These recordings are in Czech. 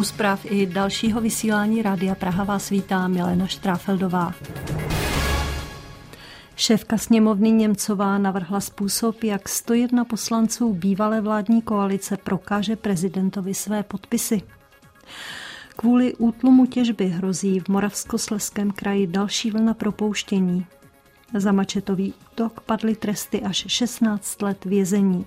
U zpráv i dalšího vysílání Rádia Praha vás vítá Milena Štráfeldová. Šéfka sněmovny Němcová navrhla způsob, jak 101 poslanců bývalé vládní koalice prokáže prezidentovi své podpisy. Kvůli útlumu těžby hrozí v Moravskoslezském kraji další vlna propouštění. Za mačetový útok padly tresty až 16 let vězení.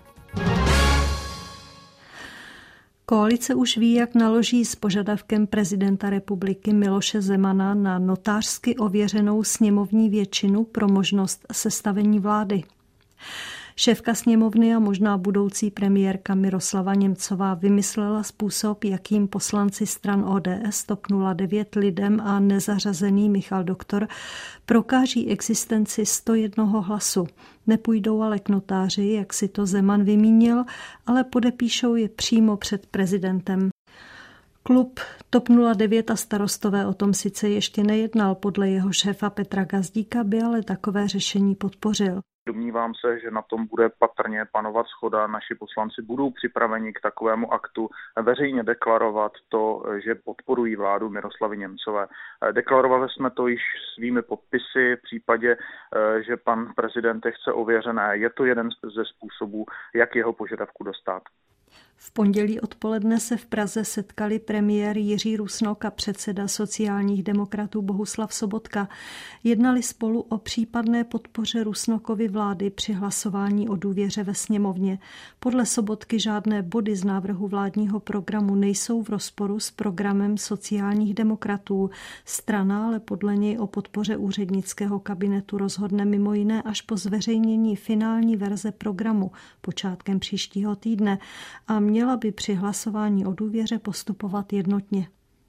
Koalice už ví, jak naloží s požadavkem prezidenta republiky Miloše Zemana na notářsky ověřenou sněmovní většinu pro možnost sestavení vlády. Šéfka sněmovny a možná budoucí premiérka Miroslava Němcová vymyslela způsob, jakým poslanci stran ODS, TOP 09, Lidem a nezařazený Michal Doktor prokáží existenci 101 hlasu. Nepůjdou ale k notáři, jak si to Zeman vymínil, ale podepíšou je přímo před prezidentem. Klub TOP 09 a Starostové o tom sice ještě nejednal, podle jeho šéfa Petra Gazdíka by ale takové řešení podpořil. Domnívám se, že na tom bude patrně panovat shoda. Naši poslanci budou připraveni k takovému aktu veřejně deklarovat to, že podporují vládu Miroslavy Němcové. Deklarovali jsme to již svými podpisy v případě, že pan prezident je chce ověřené. Je to jeden ze způsobů, jak jeho požadavku dostat. V pondělí odpoledne se v Praze setkali premiér Jiří Rusnok a předseda sociálních demokratů Bohuslav Sobotka. Jednali spolu o případné podpoře Rusnokovy vlády při hlasování o důvěře ve sněmovně. Podle Sobotky žádné body z návrhu vládního programu nejsou v rozporu s programem sociálních demokratů. Strana ale podle něj o podpoře úřednického kabinetu rozhodne mimo jiné až po zveřejnění finální verze programu počátkem příštího týdne a měla by při hlasování o důvěře postupovat jednotně.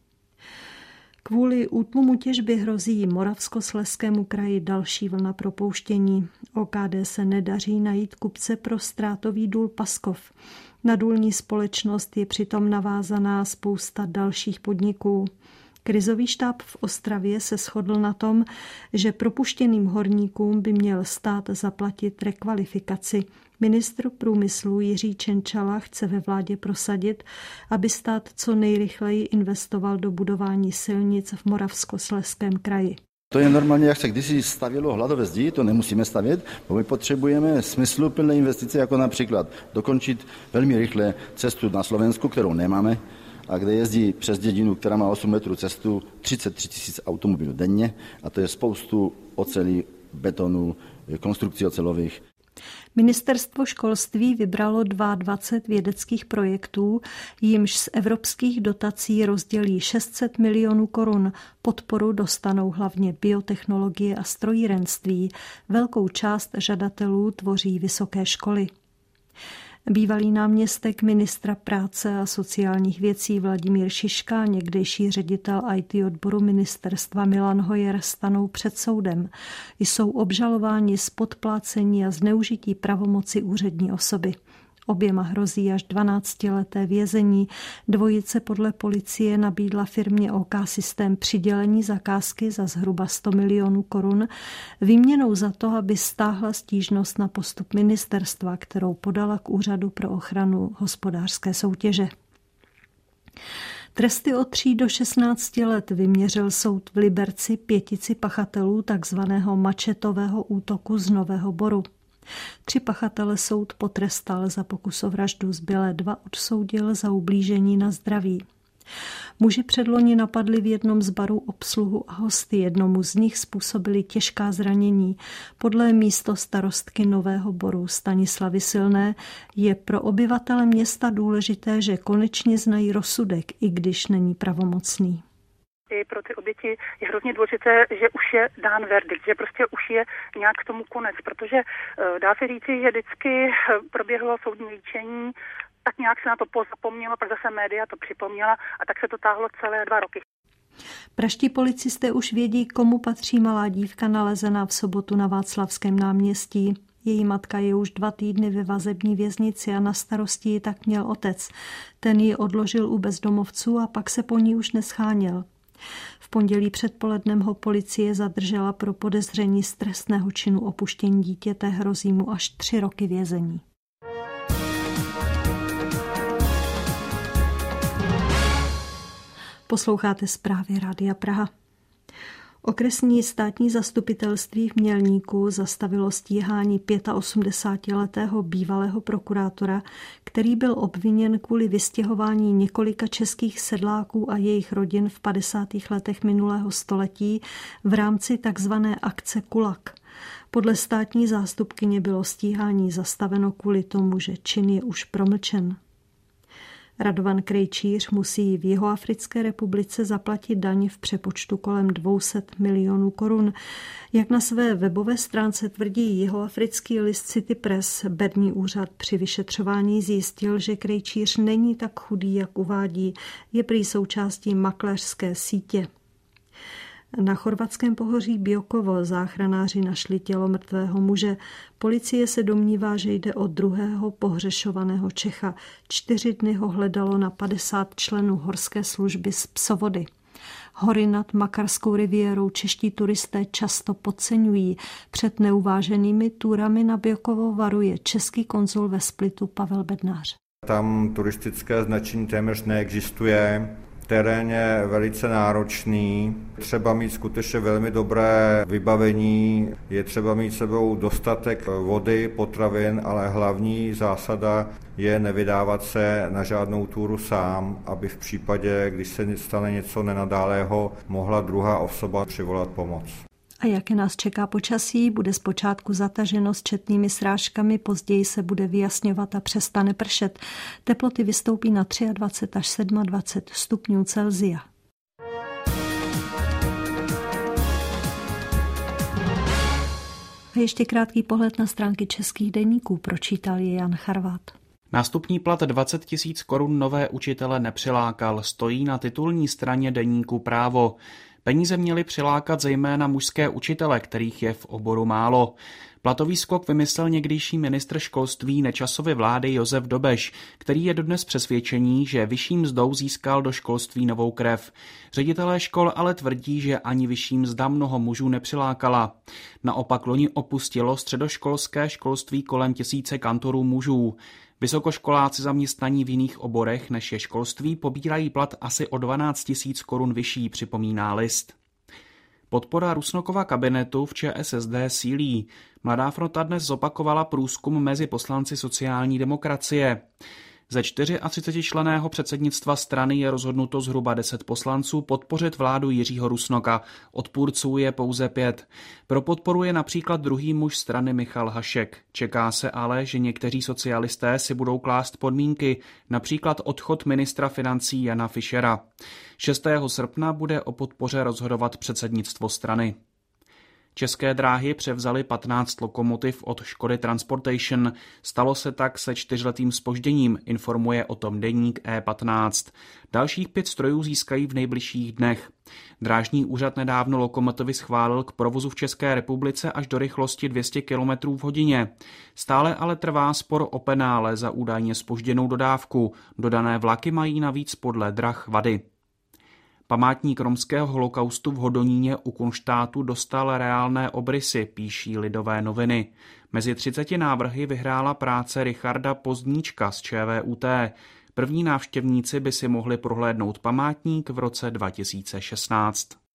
Kvůli útlumu těžby hrozí Moravskoslezskému kraji další vlna propouštění. OKD se nedaří najít kupce pro ztrátový důl Paskov. Na důlní společnost je přitom navázaná spousta dalších podniků. Krizový štáb v Ostravě se shodl na tom, že propuštěným horníkům by měl stát zaplatit rekvalifikaci. Ministr průmyslu Jiří Cienciala chce ve vládě prosadit, aby stát co nejrychleji investoval do budování silnic v Moravskoslezském kraji. To je normálně, jak se kdysi stavělo hladové zdi, to nemusíme stavět, bo my potřebujeme smysluplné investice, jako například dokončit velmi rychle cestu na Slovensku, kterou nemáme, a kde jezdí přes dědinu, která má 8 metrů cestu, 33 000 automobilů denně, a to je spoustu ocelí, betonu, konstrukcí ocelových. Ministerstvo školství vybralo 22 vědeckých projektů, jimž z evropských dotací rozdělí 600 milionů korun. Podporu dostanou hlavně biotechnologie a strojírenství. Velkou část žadatelů tvoří vysoké školy. Bývalý náměstek ministra práce a sociálních věcí Vladimír Šiška, někdejší ředitel IT odboru ministerstva Milan Hojer stanou před soudem. Jsou obžalováni z podplácení a zneužití pravomoci úřední osoby. Oběma hrozí až 12leté vězení. Dvojice podle policie nabídla firmě OK Systém přidělení zakázky za zhruba 100 milionů korun výměnou za to, aby stáhla stížnost na postup ministerstva, kterou podala k Úřadu pro ochranu hospodářské soutěže. Tresty od 3 do 16 let vyměřil soud v Liberci 5 pachatelů takzvaného mačetového útoku z Nového Boru. 3 pachatele soud potrestal za pokus o vraždu, zbylé 2 odsoudil za ublížení na zdraví. Muži předloni napadli v jednom z barů obsluhu a hosty, jednomu z nich způsobili těžká zranění. Podle místostarostky Nového Boru Stanislavy Silné je pro obyvatele města důležité, že konečně znají rozsudek, i když není pravomocný. I pro ty oběti je hrozně důležité, že už je dán verdikt, že prostě už je nějak k tomu konec, protože dá se říci, že vždycky proběhlo soudní líčení, tak nějak se na to pozapomnělo, pak zase média to připomněla a tak se to táhlo celé 2 roky. Praští policisté už vědí, komu patří malá dívka nalezená v sobotu na Václavském náměstí. Její matka je už 2 týdny ve vazební věznici a na starosti ji tak měl otec. Ten ji odložil u bezdomovců a pak se po ní už nescháněl. V pondělí předpolednem ho policie zadržela pro podezření z trestného činu opuštění dítěte, hrozí mu až 3 roky vězení. Posloucháte zprávy Rádia Praha. Okresní státní zastupitelství v Mělníku zastavilo stíhání 85letého bývalého prokurátora, který byl obviněn kvůli vystěhování několika českých sedláků a jejich rodin v 50. letech minulého století v rámci takzvané akce Kulak. Podle státní zástupkyně bylo stíhání zastaveno kvůli tomu, že čin je už promlčen. Radovan Krejčíř musí v Jihoafrické republice zaplatit daň v přepočtu kolem 200 milionů korun. Jak na své webové stránce tvrdí jihoafrický list City Press, berní úřad při vyšetřování zjistil, že Krejčíř není tak chudý, jak uvádí, je prý součástí makléřské sítě. Na chorvatském pohoří Biokovo záchranáři našli tělo mrtvého muže. Policie se domnívá, že jde o druhého pohřešovaného Čecha. 4 dny ho hledalo na 50 členů horské služby z Psovody. Hory nad Makarskou riviérou čeští turisté často podceňují. Před neuváženými túrami na Biokovo varuje český konzul ve Splitu Pavel Bednář. Tam turistické značení téměř neexistuje. Terén je velice náročný, třeba mít skutečně velmi dobré vybavení, je třeba mít sebou dostatek vody, potravin, ale hlavní zásada je nevydávat se na žádnou túru sám, aby v případě, když se stane něco nenadálého, mohla druhá osoba přivolat pomoc. A jaké nás čeká počasí? Bude zpočátku zataženo s četnými srážkami, později se bude vyjasňovat a přestane pršet. Teploty vystoupí na 23 až 27 stupňů Celsia. A ještě krátký pohled na stránky českých deníků, pročítal je Jan Charvát. Nástupní plat 20 000 korun nové učitele nepřilákal, stojí na titulní straně deníku Právo. Peníze měly přilákat zejména mužské učitele, kterých je v oboru málo. Platový skok vymyslel někdejší ministr školství Nečasovy vlády Josef Dobeš, který je dodnes přesvědčení, že vyšší mzdou získal do školství novou krev. Ředitelé škol ale tvrdí, že ani vyšší mzda mnoho mužů nepřilákala. Naopak loni opustilo středoškolské školství kolem 1000 kantorů mužů. Vysokoškoláci zaměstnaní v jiných oborech než je školství pobírají plat asi o 12 000 korun vyšší, připomíná list. Podpora Rusnokova kabinetu v ČSSD sílí. Mladá fronta dnes zopakovala průzkum mezi poslanci sociální demokracie. Ze 34členného předsednictva strany je rozhodnuto zhruba 10 poslanců podpořit vládu Jiřího Rusnoka. Odpůrců je pouze 5. Pro podporu je například druhý muž strany Michal Hašek. Čeká se ale, že někteří socialisté si budou klást podmínky, například odchod ministra financí Jana Fischera. 6. srpna bude o podpoře rozhodovat předsednictvo strany. České dráhy převzaly 15 lokomotiv od Škody Transportation. Stalo se tak se 4letým zpožděním, informuje o tom deník E15. Dalších 5 strojů získají v nejbližších dnech. Drážní úřad nedávno lokomotivy schválil k provozu v České republice až do rychlosti 200 km v hodině. Stále ale trvá spor o penále za údajně zpožděnou dodávku. Dodané vlaky mají navíc podle drah vady. Památník romského holokaustu v Hodoníně u Kunštátu dostal reálné obrysy, píší Lidové noviny. Mezi 30 návrhy vyhrála práce Richarda Pozdníčka z ČVUT. První návštěvníci by si mohli prohlédnout památník v roce 2016.